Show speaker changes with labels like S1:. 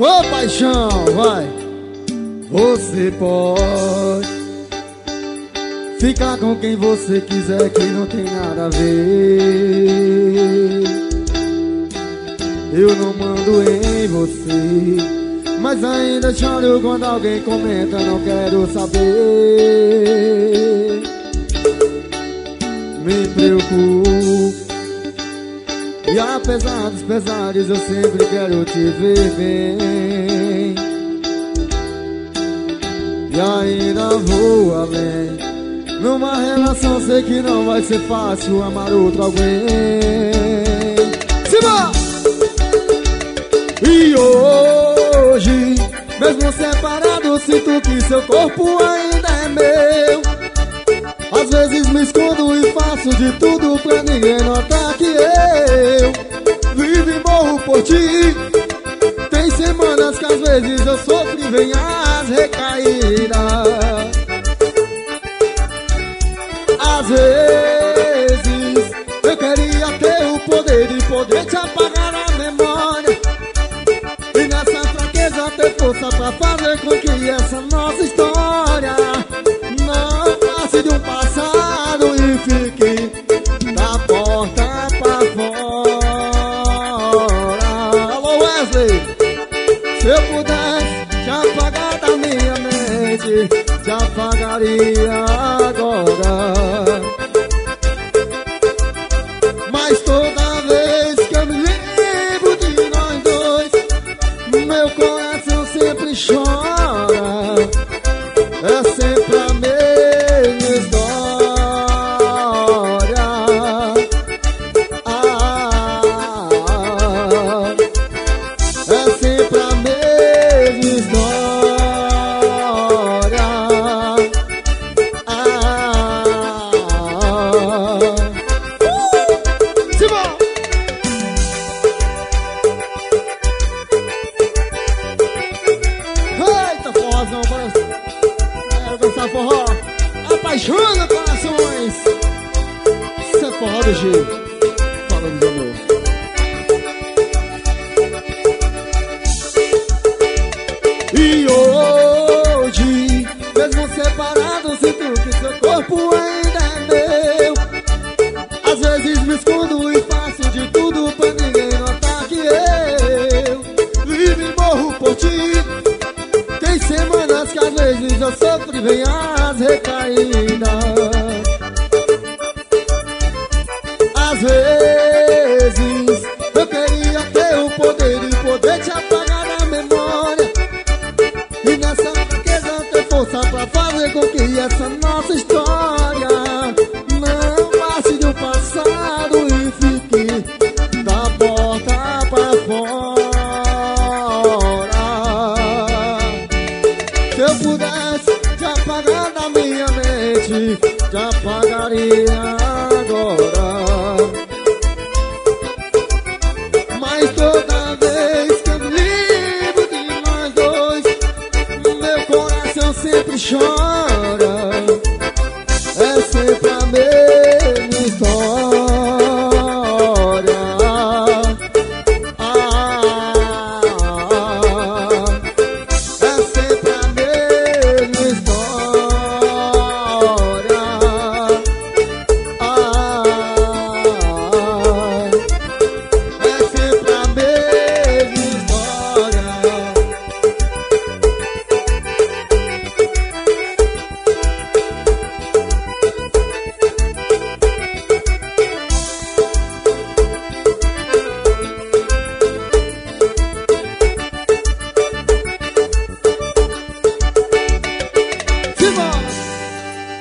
S1: Ô paixão, vai. Você pode ficar com quem você quiser, que não tem nada a ver. Eu não mando em você, mas ainda choro quando alguém comenta, não quero saber. Me preocupo, e apesar dos pesares eu sempre quero te ver bem. E ainda vou além, numa relação sei que não vai ser fácil amar outro alguém. Simba! E hoje, mesmo separado, sinto que seu corpo ainda é meu. Às vezes me escondo e faço de tudo pra ninguém notar que eu vivo e morro por ti. Tem semanas que às vezes eu sofro e vem as recaídas. Às vezes eu queria ter o poder de poder te apagar a memória, e nessa fraqueza ter força pra fazer com que essa nossa história não passe de um passado e fique da porta pra fora. Alô Wesley, se eu pudesse te apagar da minha mente, te apagaria agora. Mas toda vez que eu me lembro de nós dois, meu coração sempre chora. É sempre a mesma história. É sempre a mesma história. Simão! Eita, forrozão, bora. Quero dançar forró. Apaixona corações. Isso é forró do G. Fala dos amor. E hoje, mesmo separado, sinto que seu corpo ainda é meu. Às vezes me escondo e faço de tudo pra ninguém notar que eu vivo e morro por ti. Tem semanas que às vezes eu sofro e vem as recaídas. Às vezes eu queria ter o poder de poder te apagar da memória, e nessa fraqueza ter força pra fazer com que essa nossa história não passe de um passado e fique da porta pra fora. Se eu pudesse te apagar da minha mente, te apagaria